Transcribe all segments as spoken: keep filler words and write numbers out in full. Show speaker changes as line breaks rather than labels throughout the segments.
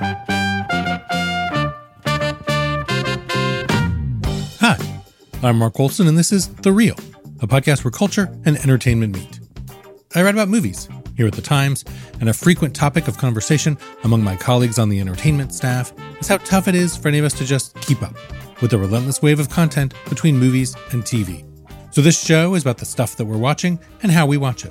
Hi, I'm Mark Olson, and this is The Real, a podcast where culture and entertainment meet. I write about movies here at The Times, and a frequent topic of conversation among my colleagues on the entertainment staff is how tough it is for any of us to just keep up with the relentless wave of content between movies and T V. So this show is about the stuff that we're watching and how we watch it.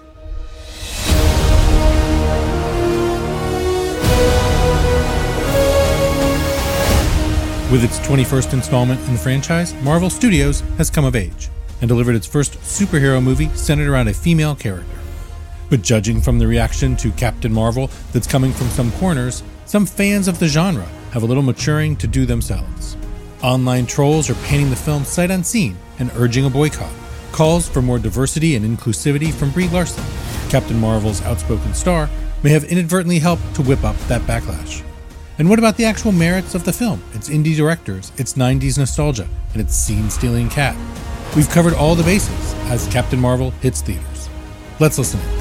With its twenty-first installment in the franchise, Marvel Studios has come of age and delivered its first superhero movie centered around a female character. But judging from the reaction to Captain Marvel that's coming from some corners, some fans of the genre have a little maturing to do themselves. Online trolls are painting the film sight unseen and urging a boycott. Calls for more diversity and inclusivity from Brie Larson, Captain Marvel's outspoken star, may have inadvertently helped to whip up that backlash. And what about the actual merits of the film, its indie directors, its nineties nostalgia, and its scene-stealing cat? We've covered all the bases as Captain Marvel hits theaters. Let's listen in.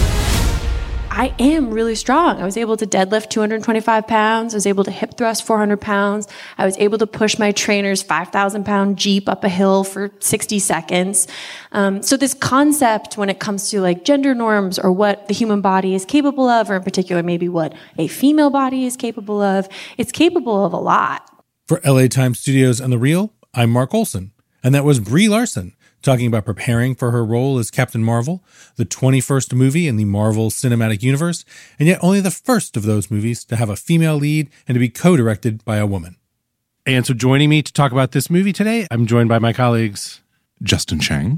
I am really strong. I was able to deadlift two hundred twenty-five pounds. I was able to hip thrust four hundred pounds. I was able to push my trainer's five thousand pound Jeep up a hill for sixty seconds. Um, so this concept when it comes to like gender norms or what the human body is capable of, or in particular maybe what a female body is capable of, it's capable of a lot.
For L A Times Studios and The Real, I'm Mark Olson. And that was Brie Larson talking about preparing for her role as Captain Marvel, the twenty-first movie in the Marvel Cinematic Universe, and yet only the first of those movies to have a female lead and to be co-directed by a woman. And so joining me to talk about this movie today, I'm joined by my colleagues
Justin Chang,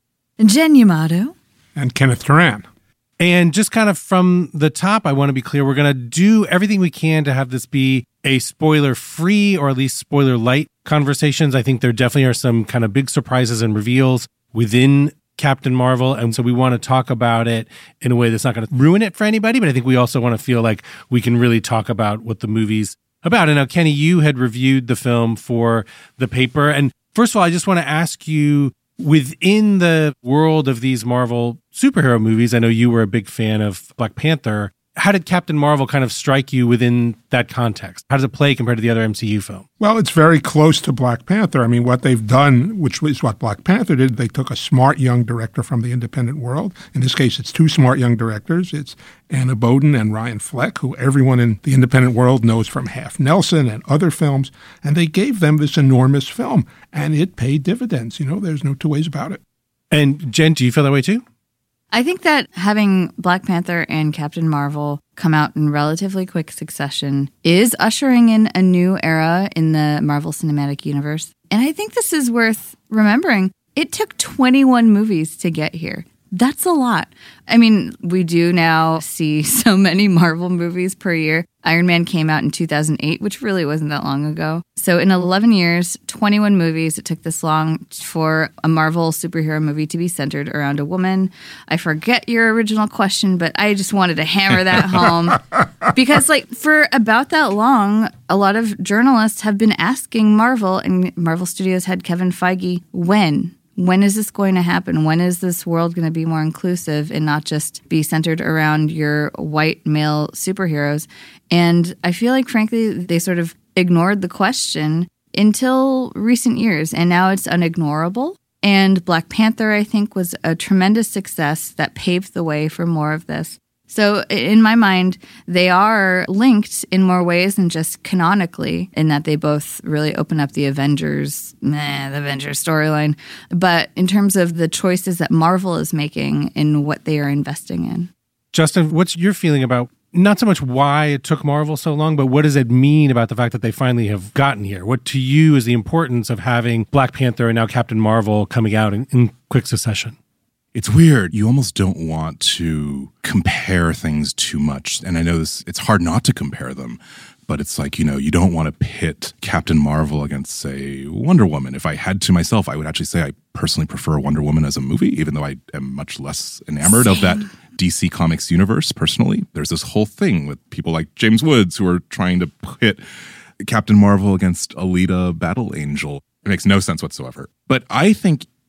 Jen Yamato,
and Kenneth Turan.
And just kind of from the top, I want to be clear, we're going to do everything we can to have this be a spoiler-free or at least spoiler-light conversations. I think there definitely are some kind of big surprises and reveals within Captain Marvel. And so we want to talk about it in a way that's not going to ruin it for anybody. But I think we also want to feel like we can really talk about what the movie's about. And now, Kenny, you had reviewed the film for the paper. And first of all, I just want to ask you, within the world of these Marvel superhero movies, I know you were a big fan of Black Panther. How did Captain Marvel kind of strike you within that context? How does it play compared to the other M C U film?
Well, it's very close to Black Panther. I mean, what they've done, which is what Black Panther did, they took a smart young director from the independent world. In this case, it's two smart young directors. It's Anna Boden and Ryan Fleck, who everyone in the independent world knows from Half Nelson and other films. And they gave them this enormous film, and it paid dividends. You know, there's no two ways about it.
And Jen, do you feel that way too?
I think that having Black Panther and Captain Marvel come out in relatively quick succession is ushering in a new era in the Marvel Cinematic Universe. And I think this is worth remembering. It took twenty-one movies to get here. That's a lot. I mean, we do now see so many Marvel movies per year. Iron Man came out in two thousand eight, which really wasn't that long ago. So in eleven years, twenty-one movies, it took this long for a Marvel superhero movie to be centered around a woman. I forget your original question, but I just wanted to hammer that home. Because like for about that long, a lot of journalists have been asking Marvel and Marvel Studios head Kevin Feige, when? When is this going to happen? When is this world going to be more inclusive and not just be centered around your white male superheroes? And I feel like, frankly, they sort of ignored the question until recent years, and now it's unignorable. And Black Panther, I think, was a tremendous success that paved the way for more of this. So in my mind, they are linked in more ways than just canonically, in that they both really open up the Avengers, meh, the Avengers storyline. But in terms of the choices that Marvel is making and what they are investing in.
Justin, what's your feeling about not so much why it took Marvel so long, but what does it mean about the fact that they finally have gotten here? What to you is the importance of having Black Panther and now Captain Marvel coming out in, in quick succession?
It's weird. You almost don't want to compare things too much. And I know this, it's hard not to compare them, but it's like, you know, you don't want to pit Captain Marvel against, say, Wonder Woman. If I had to myself, I would actually say I personally prefer Wonder Woman as a movie, even though I am much less enamored Same. of that D C Comics universe personally. There's this whole thing with people like James Woods who are trying to pit Captain Marvel against Alita Battle Angel. It makes no sense whatsoever. But I think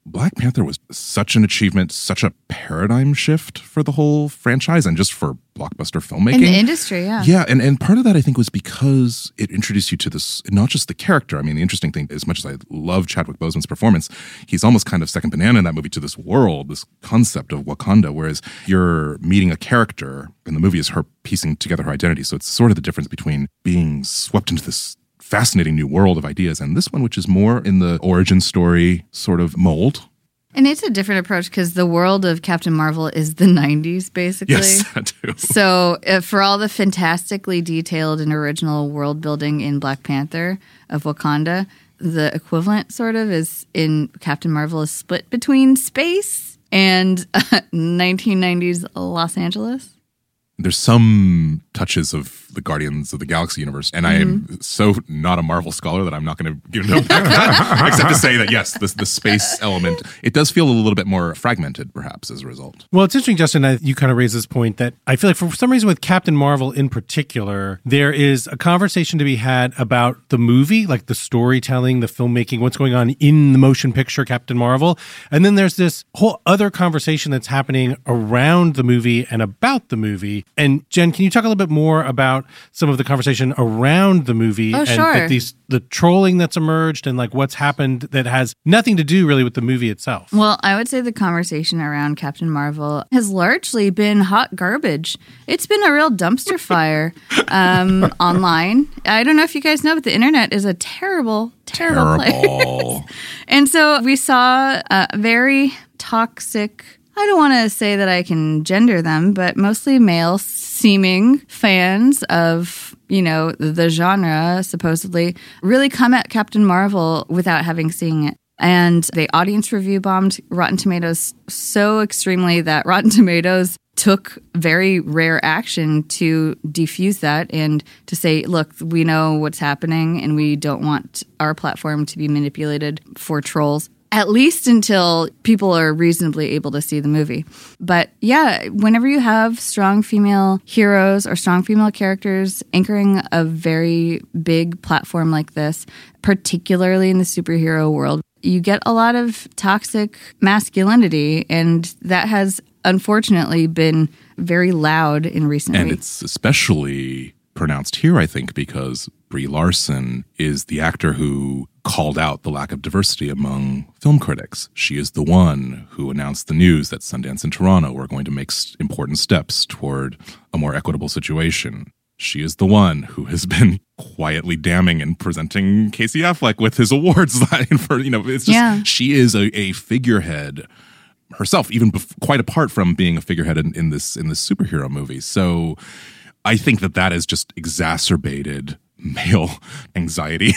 Black Panther was such an achievement, such a paradigm shift for the whole franchise and just for blockbuster filmmaking.
In the industry, yeah.
Yeah, and, and part of that, I think, was because it introduced you to this, not just the character. I mean, the interesting thing, as much as I love Chadwick Boseman's performance, he's almost kind of second banana in that movie to this world, this concept of Wakanda, whereas you're meeting a character, and the movie is her piecing together her identity. So it's sort of the difference between being swept into this fascinating new world of ideas and this one, which is more in the origin story sort of mold.
And it's a different approach because the world of Captain Marvel is the nineties, basically.
Yes, I do.
So uh, for all the fantastically detailed and original world building in Black Panther of Wakanda, the equivalent sort of is in Captain Marvel is split between space and uh, nineteen nineties Los Angeles.
There's some touches of the Guardians of the Galaxy universe, and mm-hmm. I am so not a Marvel scholar that I'm not going to give no back that, except to say that, yes, the, the space element, it does feel a little bit more fragmented, perhaps, as a result.
Well, it's interesting, Justin, I, you kind of raised this point that I feel like for some reason with Captain Marvel in particular, there is a conversation to be had about the movie, like the storytelling, the filmmaking, what's going on in the motion picture Captain Marvel, and then there's this whole other conversation that's happening around the movie and about the movie. And Jen, can you talk a little bit more about some of the conversation around the movie
oh,
and
sure.
that these the trolling that's emerged and like what's happened that has nothing to do really with the movie itself?
Well, I would say the conversation around Captain Marvel has largely been hot garbage. It's been a real dumpster fire um, online. I don't know if you guys know, but the internet is a terrible, terrible,
terrible.
place. And so we saw a very toxic, I don't want to say that I can gender them, but mostly male-seeming fans of, you know, the genre, supposedly, really come at Captain Marvel without having seen it. And they audience review bombed Rotten Tomatoes so extremely that Rotten Tomatoes took very rare action to defuse that and to say, look, we know what's happening and we don't want our platform to be manipulated for trolls. At least until people are reasonably able to see the movie. But yeah, whenever you have strong female heroes or strong female characters anchoring a very big platform like this, particularly in the superhero world, you get a lot of toxic masculinity, and that has unfortunately been very loud in recent
and
weeks.
And it's especially pronounced here, I think, because Brie Larson is the actor who called out the lack of diversity among film critics. She is the one who announced the news that Sundance and Toronto were going to make important steps toward a more equitable situation. She is the one who has been quietly damning and presenting Casey Affleck with his awards. for, you know, it's just,
yeah.
She is a, a figurehead herself, even bef- quite apart from being a figurehead in, in this in this superhero movie. So I think that that has just exacerbated male anxiety.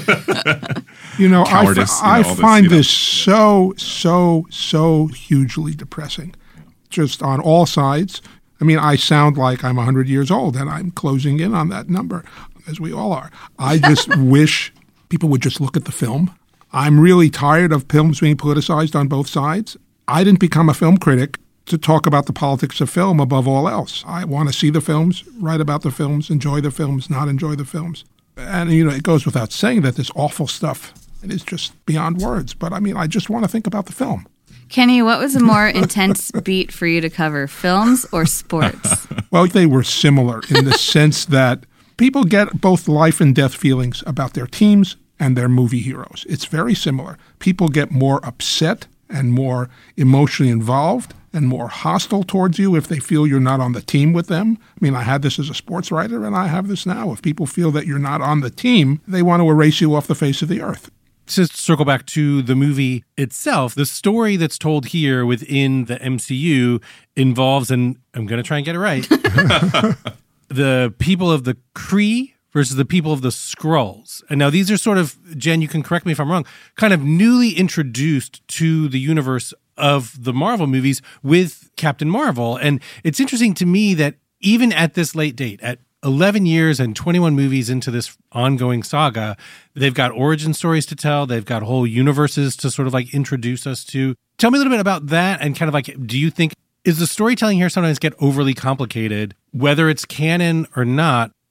you know,
Cowardice,
I,
you know,
I
this,
find
you know.
this so, so, so hugely depressing, just on all sides. I mean, I sound like I'm one hundred years old, and I'm closing in on that number, as we all are. I just wish people would just look at the film. I'm really tired of films being politicized on both sides. I didn't become a film critic to talk about the politics of film above all else. I want to see the films, write about the films, enjoy the films, not enjoy the films. And, you know, it goes without saying that this awful stuff, it is just beyond words. But, I mean, I just want to think about the film.
Kenny, what was a more intense beat for you to cover, films or sports?
Well, they were similar in the sense that people get both life and death feelings about their teams and their movie heroes. It's very similar. People get more upset and more emotionally involved and more hostile towards you if they feel you're not on the team with them. I mean, I had this as a sports writer, and I have this now. If people feel that you're not on the team, they want to erase you off the face of the earth.
To circle back to the movie itself, the story that's told here within the M C U involves, and I'm going to try and get it right, the people of the Kree versus the people of the Skrulls. And now these are sort of, Jen, you can correct me if I'm wrong, kind of newly introduced to the universe of the Marvel movies with Captain Marvel. And it's interesting to me that even at this late date, at eleven years and twenty-one movies into this ongoing saga, they've got origin stories to tell. They've got whole universes to sort of like introduce us to. Tell me a little bit about that, and kind of like, do you think, is the storytelling here sometimes get overly complicated, whether it's canon or not?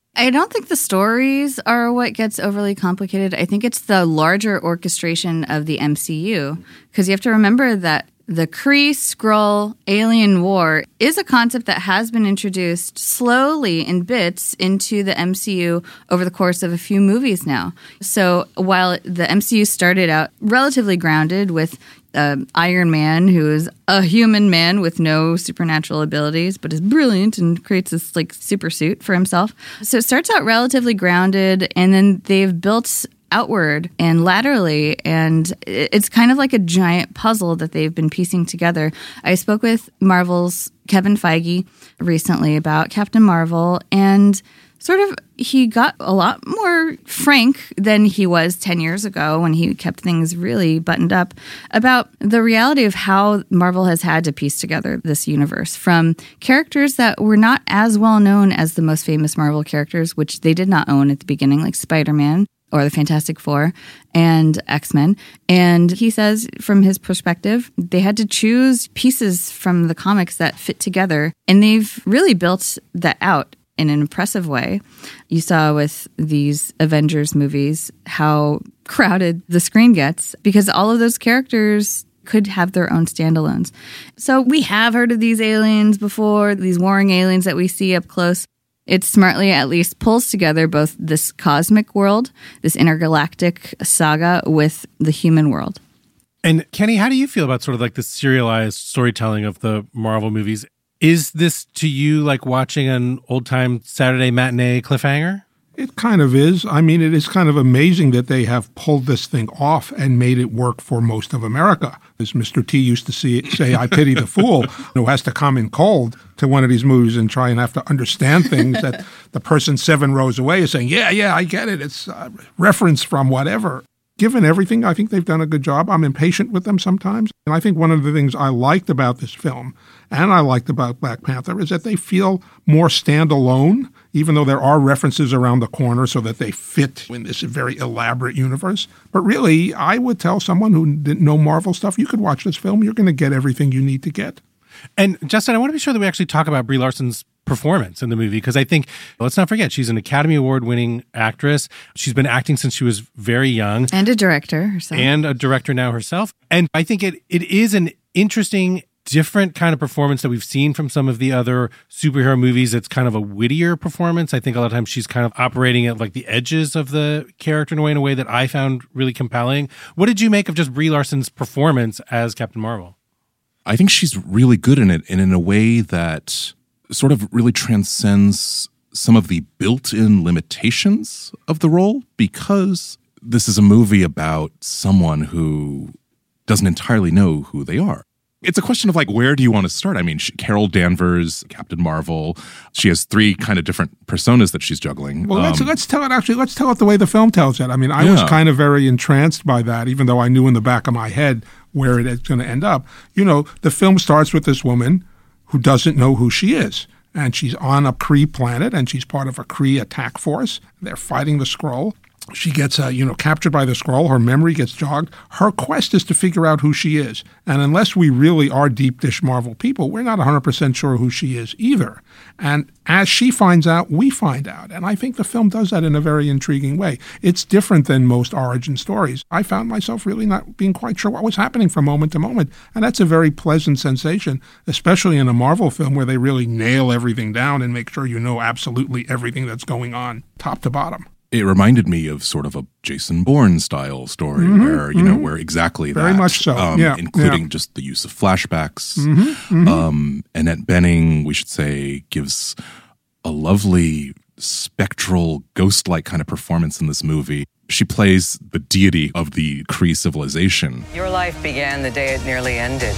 I don't think the stories are what gets overly complicated. I think it's the larger orchestration of the M C U, because you have to remember that the Kree-Skrull alien war is a concept that has been introduced slowly in bits into the M C U over the course of a few movies now. So while the M C U started out relatively grounded with uh, Iron Man, who is a human man with no supernatural abilities, but is brilliant and creates this like super suit for himself. So it starts out relatively grounded, and then they've built outward and laterally, and it's kind of like a giant puzzle that they've been piecing together. I spoke with Marvel's Kevin Feige recently about Captain Marvel, and sort of he got a lot more frank than he was ten years ago when he kept things really buttoned up about the reality of how Marvel has had to piece together this universe from characters that were not as well known as the most famous Marvel characters, which they did not own at the beginning, like Spider-Man or the Fantastic Four and X-Men. And he says, from his perspective, they had to choose pieces from the comics that fit together, and they've really built that out in an impressive way. You saw with these Avengers movies how crowded the screen gets because all of those characters could have their own standalones. So we have heard of these aliens before, these warring aliens that we see up close. It smartly at least pulls together both this cosmic world, this intergalactic saga, with the human world.
And Kenny, how do you feel about sort of like the serialized storytelling of the Marvel movies? Is this to you like watching an old-time Saturday matinee cliffhanger?
It kind of is. I mean, it is kind of amazing that they have pulled this thing off and made it work for most of America. As Mister T used to see, say, I pity the fool who has to come in cold to one of these movies and try and have to understand things that the person seven rows away is saying, yeah, yeah, I get it. It's a reference from whatever. Given everything, I think they've done a good job. I'm impatient with them sometimes. And I think one of the things I liked about this film and I liked about Black Panther is that they feel more standalone, even though there are references around the corner so that they fit in this very elaborate universe. But really, I would tell someone who didn't know Marvel stuff, you could watch this film. You're going to get everything you need to get.
And Justin, I want to be sure that we actually talk about Brie Larson's performance in the movie, because I think, let's not forget, she's an Academy Award winning actress. She's been acting since she was very young.
And a director herself.
And a director now herself. And I think it it is an interesting, different kind of performance that we've seen from some of the other superhero movies. It's kind of a wittier performance. I think a lot of times she's kind of operating at like the edges of the character in a way, in a way that I found really compelling. What did you make of just Brie Larson's performance as Captain Marvel?
I think she's really good in it, and in a way that sort of really transcends some of the built-in limitations of the role, because this is a movie about someone who doesn't entirely know who they are. It's a question of like, where do you want to start? I mean, she, Carol Danvers, Captain Marvel, she has three kind of different personas that she's juggling.
Well, let's,
um,
let's tell it, actually, let's tell it the way the film tells it. I mean, I
Yeah.
was kind of very entranced by that, even though I knew in the back of my head where it is going to end up. You know, the film starts with this woman who doesn't know who she is. And she's on a Kree planet, and she's part of a Kree attack force. They're fighting the Skrull. She gets, uh, you know, captured by the Skrull. Her memory gets jogged. Her quest is to figure out who she is. And unless we really are deep dish Marvel people, we're not one hundred percent sure who she is either. And as she finds out, we find out. And I think the film does that in a very intriguing way. It's different than most origin stories. I found myself really not being quite sure what was happening from moment to moment. And that's a very pleasant sensation, especially in a Marvel film where they really nail everything down and make sure you know absolutely everything that's going on, top to bottom.
It reminded me of sort of a Jason Bourne style story, mm-hmm, where, you mm-hmm. know, where exactly
Very
that.
much so,
um,
yeah.
Including
yeah.
just the use of flashbacks.
Mm-hmm, mm-hmm.
Um, Annette Bening, we should say, gives a lovely spectral, ghost-like kind of performance in this movie. She plays the deity of the Kree civilization.
Your life began the day it nearly ended.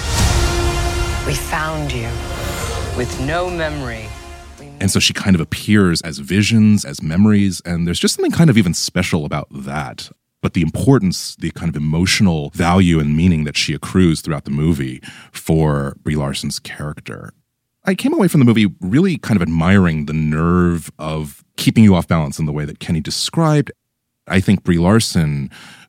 We found you with no memory.
And so she kind of appears as visions, as memories, and there's just something kind of even special about that. But the importance, the kind of emotional value and meaning that she accrues throughout the movie for Brie Larson's character. I came away from the movie really kind of admiring the nerve of keeping you off balance in the way that Kenny described. I think Brie Larson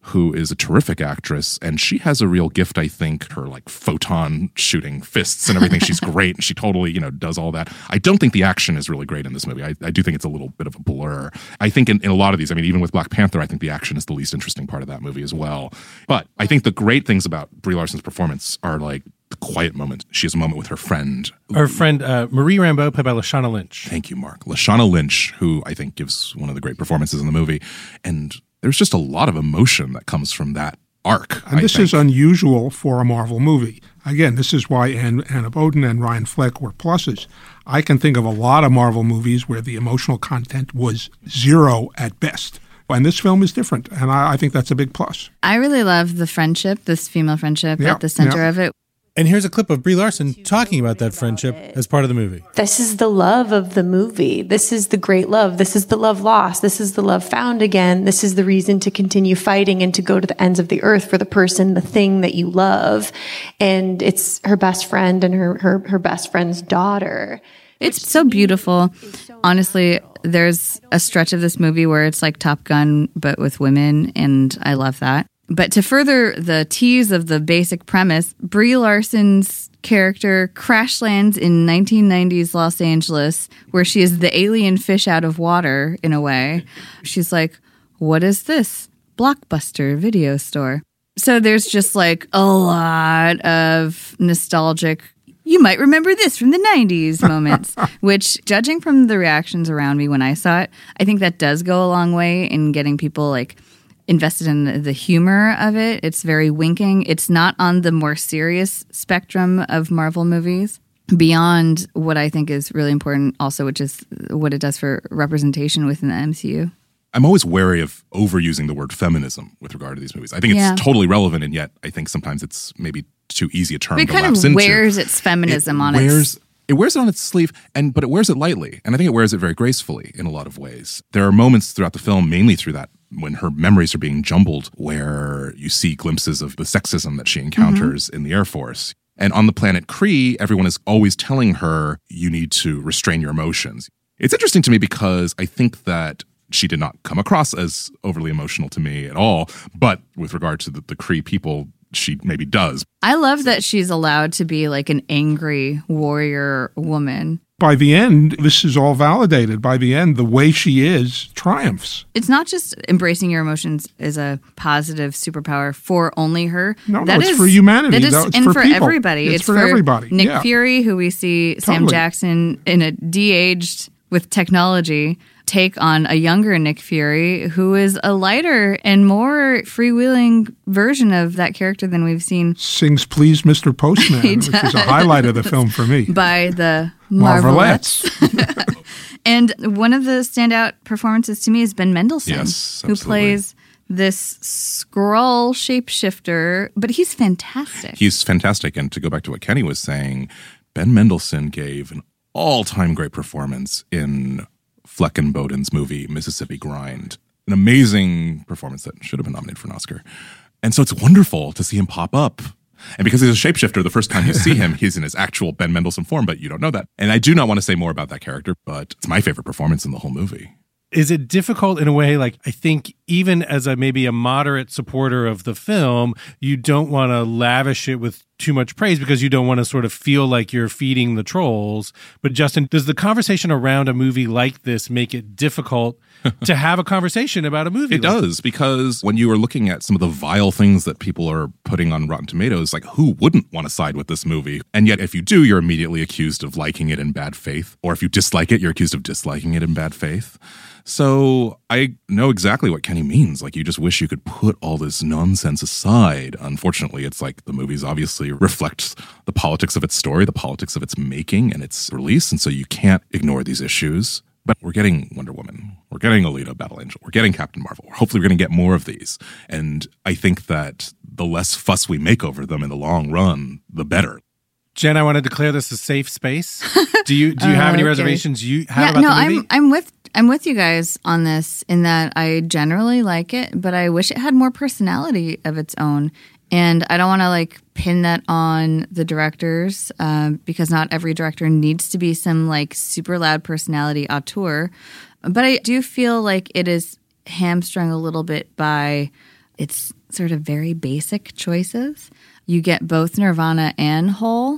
who is a terrific actress, and she has a real gift, I think, her like photon shooting fists and everything. She's great, and she totally, you know, does all that. I don't think the action is really great in this movie. I, I do think it's a little bit of a blur. I think in, in a lot of these, I mean, even with Black Panther, I think the action is the least interesting part of that movie as well. But I think the great things about Brie Larson's performance are like the quiet moment. She has a moment with her friend.
Her friend, uh, Marie Rambeau, played by Lashana Lynch.
Thank you, Mark. Lashana Lynch, who I think gives one of the great performances in the movie. And there's just a lot of emotion that comes from that arc.
And
I
this
think.
is unusual for a Marvel movie. Again, this is why Ann, Anna Boden and Ryan Fleck were pluses. I can think of a lot of Marvel movies where the emotional content was zero at best. And this film is different, and I, I think that's a big plus.
I really love the friendship, this female friendship
Yeah,
at the center
yeah.
of it.
And here's a clip of Brie Larson talking about that friendship as part of the movie.
This is the love of the movie. This is the great love. This is the love lost. This is the love found again. This is the reason to continue fighting and to go to the ends of the earth for the person, the thing that you love. And it's her best friend and her, her, her best friend's daughter.
It's so beautiful. Honestly, there's a stretch of this movie where it's like Top Gun, but with women, and I love that. But to further the tease of the basic premise, Brie Larson's character crash lands in nineteen nineties Los Angeles, where she is the alien fish out of water, in a way. She's like, what is this? Blockbuster video store. So there's just like a lot of nostalgic, you might remember this from the nineties moments, which, judging from the reactions around me when I saw it, I think that does go a long way in getting people like invested in the, the humor of it. It's very winking. It's not on the more serious spectrum of Marvel movies. Beyond what I think is really important also, which is what it does for representation within the M C U.
I'm always wary of overusing the word feminism with regard to these movies. I think it's
Yeah.
totally relevant, and yet I think sometimes it's maybe too easy a term
But it
to
kind
lapse
of
into.
wears its feminism
it
on
wears,
its...
It wears it on its sleeve, and but it wears it lightly, and I think it wears it very gracefully in a lot of ways. There are moments throughout the film, mainly through that, when her memories are being jumbled, where you see glimpses of the sexism that she encounters
Mm-hmm.
in the Air Force. And on the planet Kree, everyone is always telling her, you need to restrain your emotions. It's interesting to me because I think that she did not come across as overly emotional to me at all, but with regard to the, the Kree people, she maybe does.
I love that she's allowed to be like an angry warrior woman.
By the end, this is all validated. By the end, the way she is triumphs.
It's not just embracing your emotions as a positive superpower for only her.
No,
That
no, it's
is-
for humanity.
That is,
No, it's
and
for
for,
people.
everybody.
It's for everybody,
Nick
yeah.
Fury, who we see Sam
Totally.
Jackson in a de-aged with technology take on a younger Nick Fury, who is a lighter and more freewheeling version of that character than we've seen
Sings Please Mister Postman,
He
which is a highlight of the film for me.
by the Marvelettes.
Marvelettes.
And one of the standout performances to me is Ben Mendelsohn,
Yes,
who
absolutely.
plays this Skrull shapeshifter, but he's fantastic.
He's fantastic. And to go back to what Kenny was saying, Ben Mendelsohn gave an all-time great performance in Fleck and Boden's movie, Mississippi Grind. An amazing performance that should have been nominated for an Oscar. And so it's wonderful to see him pop up. And because he's a shapeshifter, the first time you see him, he's in his actual Ben Mendelsohn form, but you don't know that. And I do not want to say more about that character, but it's my favorite performance in the whole movie.
Is it difficult in a way, like, I think even as a maybe a moderate supporter of the film, you don't want to lavish it with too much praise because you don't want to sort of feel like you're feeding the trolls. But Justin, does the conversation around a movie like this make it difficult to have a conversation about a movie?
It
like
does, because when you are looking at some of the vile things that people are putting on Rotten Tomatoes, like, who wouldn't want to side with this movie? And yet, if you do, you're immediately accused of liking it in bad faith. Or if you dislike it, you're accused of disliking it in bad faith. So I know exactly what Kenny means. Like, you just wish you could put all this nonsense aside. Unfortunately, it's like the movies obviously reflects the politics of its story, the politics of its making and its release. And so you can't ignore these issues. But we're getting Wonder Woman. We're getting Alita, Battle Angel. We're getting Captain Marvel. Hopefully we're going to get more of these. And I think that the less fuss we make over them in the long run, the better.
Jen, I want to declare this a safe space. Do you do you have any
Okay.
reservations you have
yeah,
about
no,
the movie?
I'm I'm with I'm with you guys on this in that I generally like it, but I wish it had more personality of its own. And I don't want to like pin that on the directors um, because not every director needs to be some like super loud personality auteur. But I do feel like it is hamstrung a little bit by it's sort of very basic choices. You get both Nirvana and Hole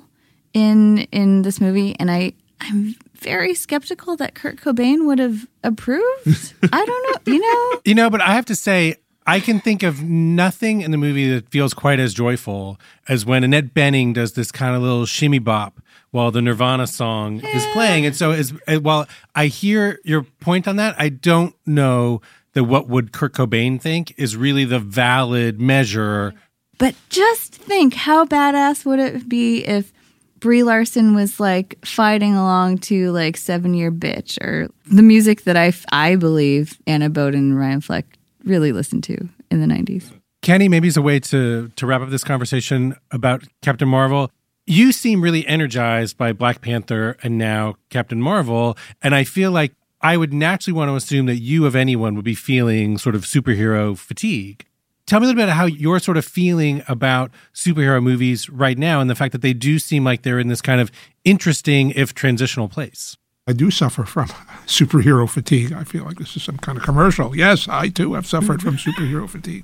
in in this movie, and I, I'm very skeptical that Kurt Cobain would have approved. I don't know, you know?
You know, but I have to say, I can think of nothing in the movie that feels quite as joyful as when Annette Bening does this kind of little shimmy bop while the Nirvana song yeah. is playing. And so as, while I hear your point on that, I don't know that what would Kurt Cobain think is really the valid measure.
But just think, how badass would it be if Brie Larson was like fighting along to like Seven Year Bitch, or the music that I, I believe Anna Boden and Ryan Fleck really listened to in the nineties.
Kenny, maybe as a way to to wrap up this conversation about Captain Marvel, you seem really energized by Black Panther and now Captain Marvel, and I feel like I would naturally want to assume that you, of anyone, would be feeling sort of superhero fatigue. Tell me a little bit how you're sort of feeling about superhero movies right now and the fact that they do seem like they're in this kind of interesting, if transitional place.
I do suffer from superhero fatigue. I feel like this is some kind of commercial. Yes, I too have suffered from superhero fatigue.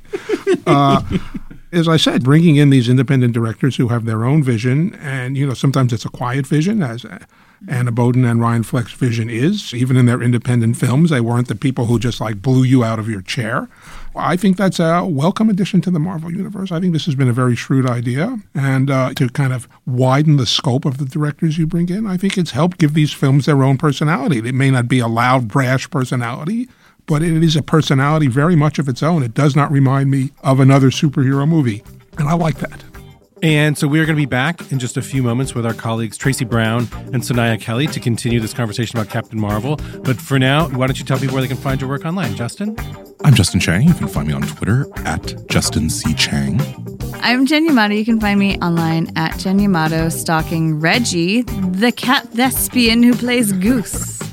Uh, as I said, bringing in these independent directors who have their own vision, and, you know, sometimes it's a quiet vision, as Anna Boden and Ryan Fleck's vision is. Even in their independent films, they weren't the people who just, like, blew you out of your chair. I think that's a welcome addition to the Marvel Universe. I think this has been a very shrewd idea. And uh, to kind of widen the scope of the directors you bring in, I think it's helped give these films their own personality. It may not be a loud, brash personality, but it is a personality very much of its own. It does not remind me of another superhero movie. And I like that.
And so we're going to be back in just a few moments with our colleagues Tracy Brown and Sanaya Kelly to continue this conversation about Captain Marvel. But for now, why don't you tell people where they can find your work online, Justin?
I'm Justin Chang. You can find me on Twitter at Justin C. Chang.
I'm Jen Yamato. You can find me online at Jen Yamato, stalking Reggie, the cat thespian who plays Goose.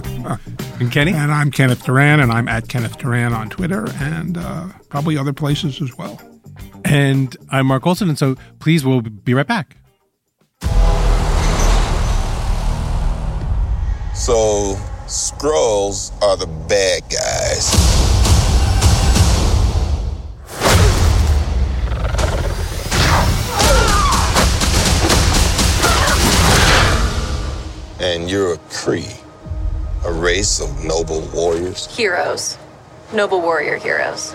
And Kenny?
And I'm Kenneth Turan, and I'm at Kenneth Turan on Twitter and uh, probably other places as well.
And I'm Mark Olson, and so please, we'll be right back.
So, Skrulls are the bad guys. And you're a Kree, a race of noble warriors.
Heroes. Noble warrior heroes.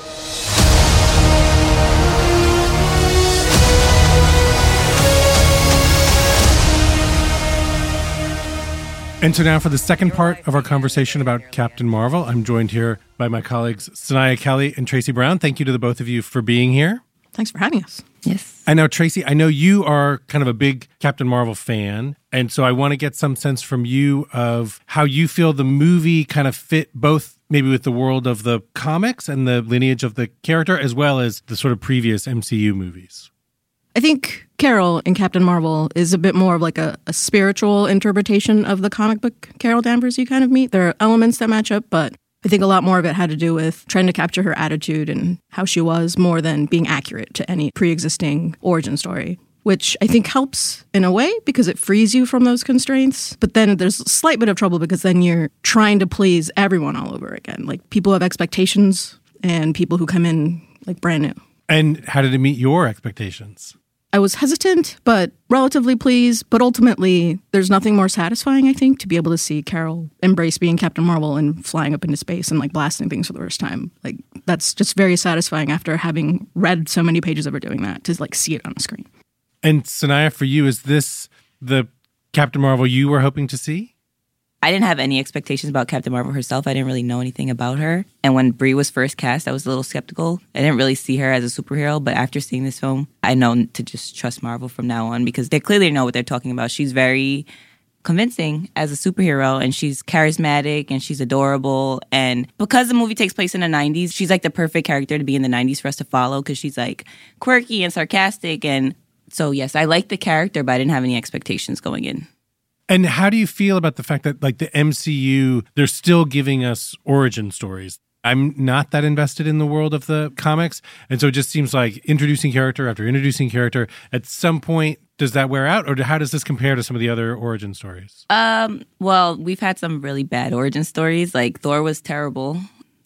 And so now for the second part of our conversation about Captain Marvel, I'm joined here by my colleagues Sanaya Kelly and Tracy Brown. Thank you to the both of you for being here.
Thanks for having us.
Yes.
And now, Tracy, I know you are kind of a big Captain Marvel fan, and so I want to get some sense from you of how you feel the movie kind of fit both maybe with the world of the comics and the lineage of the character, as well as the sort of previous M C U movies.
I think Carol in Captain Marvel is a bit more of like a, a spiritual interpretation of the comic book Carol Danvers you kind of meet. There are elements that match up, but I think a lot more of it had to do with trying to capture her attitude and how she was more than being accurate to any pre-existing origin story, which I think helps in a way because it frees you from those constraints. But then there's a slight bit of trouble because then you're trying to please everyone all over again. Like people have expectations and people who come in like brand new.
And how did it meet your expectations?
I was hesitant, but relatively pleased. But ultimately, there's nothing more satisfying, I think, to be able to see Carol embrace being Captain Marvel and flying up into space and like blasting things for the first time. Like that's just very satisfying after having read so many pages of her doing that to like see it on the screen.
And Sanaya, for you, is this the Captain Marvel you were hoping to see?
I didn't have any expectations about Captain Marvel herself. I didn't really know anything about her. And when Brie was first cast, I was a little skeptical. I didn't really see her as a superhero, but after seeing this film, I know to just trust Marvel from now on because they clearly know what they're talking about. She's very convincing as a superhero, and she's charismatic, and she's adorable. And because the movie takes place in the nineties, she's like the perfect character to be in the nineties for us to follow because she's like quirky and sarcastic. And so, yes, I liked the character, but I didn't have any expectations going in.
And how do you feel about the fact that, like, the M C U, they're still giving us origin stories? I'm not that invested in the world of the comics, and so it just seems like introducing character after introducing character. At some point, does that wear out, or how does this compare to some of the other origin stories?
Um, well, we've had some really bad origin stories. Like, Thor was terrible.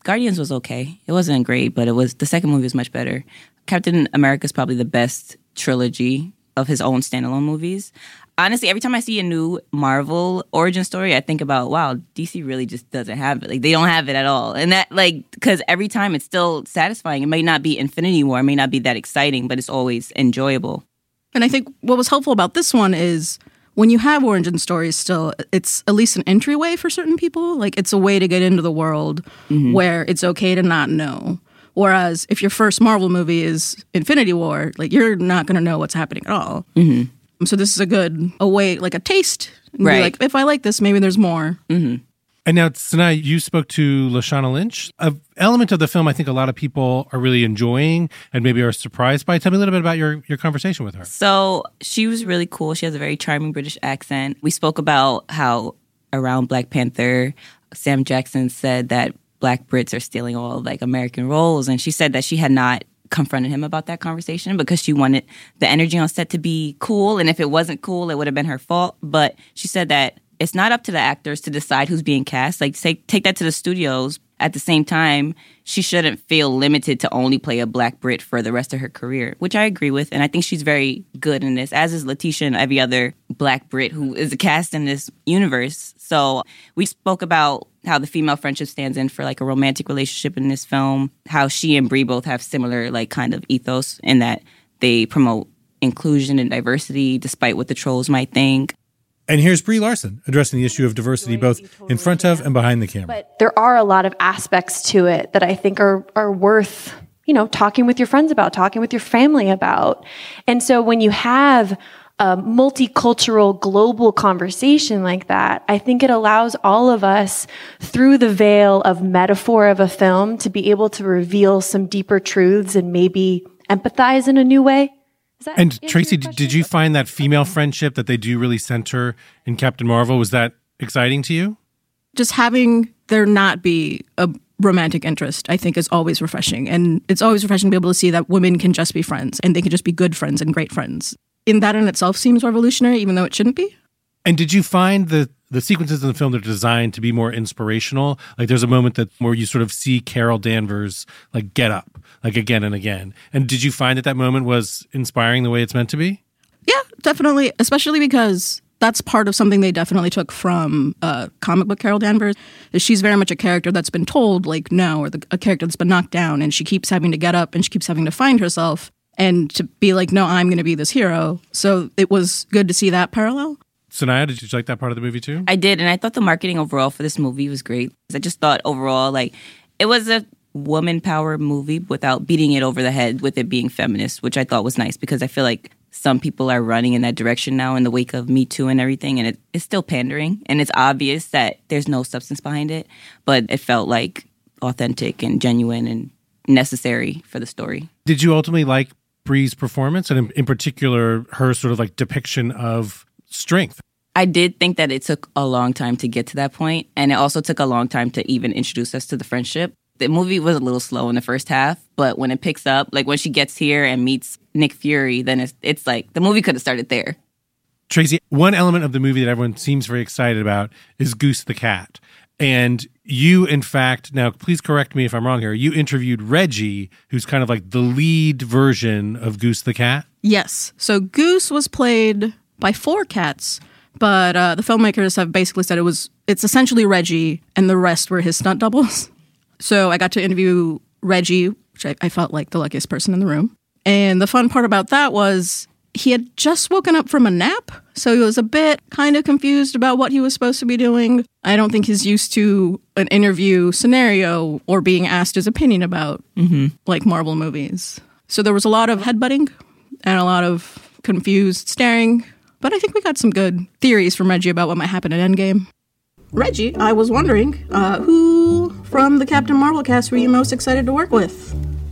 Guardians was okay. It wasn't great, but it was the second movie was much better. Captain America is probably the best trilogy of his own standalone movies. Honestly, every time I see a new Marvel origin story, I think about, wow, D C really just doesn't have it. Like, they don't have it at all. And that, like, because every time it's still satisfying. It may not be Infinity War, it may not be that exciting, but it's always enjoyable.
And I think what was helpful about this one is when you have origin stories still, it's at least an entryway for certain people. Like, it's a way to get into the world mm-hmm. where it's okay to not know. Whereas if your first Marvel movie is Infinity War, like, you're not going to know what's happening at all.
Mm-hmm.
So this is a good, a way, like a taste. And
right.
Be like, if I like this, maybe there's more.
Mm-hmm.
And now, Sanaa, you spoke to Lashana Lynch. An element of the film I think a lot of people are really enjoying and maybe are surprised by. Tell me a little bit about your, your conversation with her.
So she was really cool. She has a very charming British accent. We spoke about how around Black Panther, Sam Jackson said that Black Brits are stealing all like American roles. And she said that she had not confronted him about that conversation because she wanted the energy on set to be cool. And if it wasn't cool, it would have been her fault. But she said that it's not up to the actors to decide who's being cast. Like, say, take that to the studios. At the same time, she shouldn't feel limited to only play a Black Brit for the rest of her career, which I agree with. And I think she's very good in this, as is Letitia and every other Black Brit who is cast in this universe. So we spoke about how the female friendship stands in for like a romantic relationship in this film, how she and Brie both have similar like kind of ethos in that they promote inclusion and diversity despite what the trolls might think.
And here's Brie Larson addressing the issue of diversity both in front of and behind the camera.
But there are a lot of aspects to it that I think are are worth, you know, talking with your friends about, talking with your family about. And so when you have a multicultural global conversation like that, I think it allows all of us, through the veil of metaphor of a film, to be able to reveal some deeper truths and maybe empathize in a new way.
And Tracy, did you find that female friendship that they do really center in Captain Marvel, was that exciting to you?
Just having there not be a romantic interest, I think, is always refreshing. And it's always refreshing to be able to see that women can just be friends and they can just be good friends and great friends. And that in itself seems revolutionary, even though it shouldn't be.
And did you find the the sequences in the film that are designed to be more inspirational? Like, there's a moment that where you sort of see Carol Danvers like get up like again and again. And did you find that that moment was inspiring the way it's meant to be?
Yeah, definitely. Especially because that's part of something they definitely took from uh, comic book Carol Danvers. Is she's very much a character that's been told like no, or the, a character that's been knocked down, and she keeps having to get up and she keeps having to find herself and to be like, no, I'm going to be this hero. So it was good to see that parallel.
Sanaa, did you like that part of the movie too?
I did, and I thought the marketing overall for this movie was great. I just thought overall, like, it was a woman power movie without beating it over the head with it being feminist, which I thought was nice because I feel like some people are running in that direction now in the wake of Me Too and everything, and it, it's still pandering, and it's obvious that there's no substance behind it, but it felt like authentic and genuine and necessary for the story. Did
you ultimately like Brie's performance, and in, in particular her sort of like depiction of strength?
I did think that it took a long time to get to that point, and it also took a long time to even introduce us to the friendship. The movie was a little slow in the first half, but when it picks up, like when she gets here and meets Nick Fury, then it's, it's like the movie could have started there.
Tracy, one element of the movie that everyone seems very excited about is Goose the cat. And you, in fact, now please correct me if I'm wrong here, you interviewed Reggie, who's kind of like the lead version of Goose the cat.
Yes. So Goose was played by four cats, but uh, the filmmakers have basically said it was it's essentially Reggie and the rest were his stunt doubles. So I got to interview Reggie, which I, I felt like the luckiest person in the room. And the fun part about that was he had just woken up from a nap, so he was a bit kind of confused about what he was supposed to be doing. I don't think he's used to an interview scenario or being asked his opinion about mm-hmm. like Marvel movies. So there was a lot of headbutting and a lot of confused staring. But I think we got some good theories from Reggie about what might happen in Endgame. Reggie, I was wondering, uh, who from the Captain Marvel cast were you most excited to work with?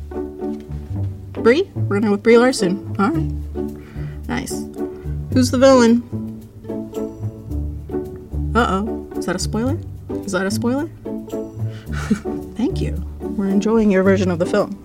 Brie? We're going with Brie Larson. All right. Nice. Who's the villain? Uh-oh. Is that a spoiler? Is that a spoiler? Thank you. We're enjoying your version of the film.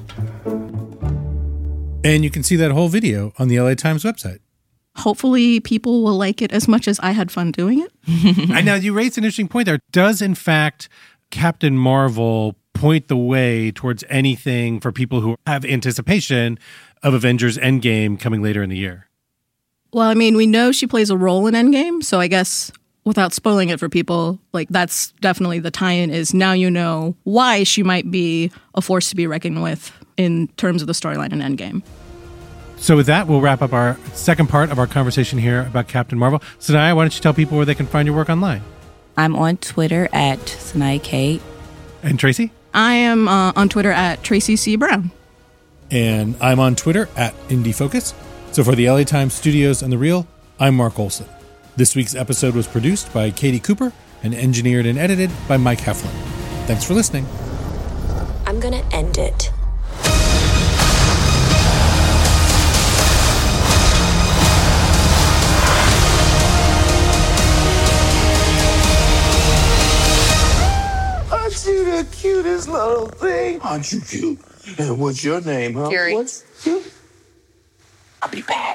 And you can see that whole video on the L A Times website.
Hopefully people will like it as much as I had fun doing it.
I know you raised an interesting point there. Does, in fact, Captain Marvel point the way towards anything for people who have anticipation of Avengers Endgame coming later in the year?
Well, I mean, we know she plays a role in Endgame, so I guess without spoiling it for people, like that's definitely the tie-in is now you know why she might be a force to be reckoned with in terms of the storyline in Endgame.
So with that, we'll wrap up our second part of our conversation here about Captain Marvel. Sanaya, why don't you tell people where they can find your work online?
I'm on Twitter at Sanaya K.
And Tracy?
I am uh, on Twitter at Tracy C. Brown.
And I'm on Twitter at IndieFocus. So for the L A Times Studios and The Real, I'm Mark Olson. This week's episode was produced by Katie Cooper and engineered and edited by Mike Heflin. Thanks for listening.
I'm gonna end it.
Aren't you the cutest little thing? Aren't you cute? And what's your name, huh?
Fury.
What's cute? I'll be back.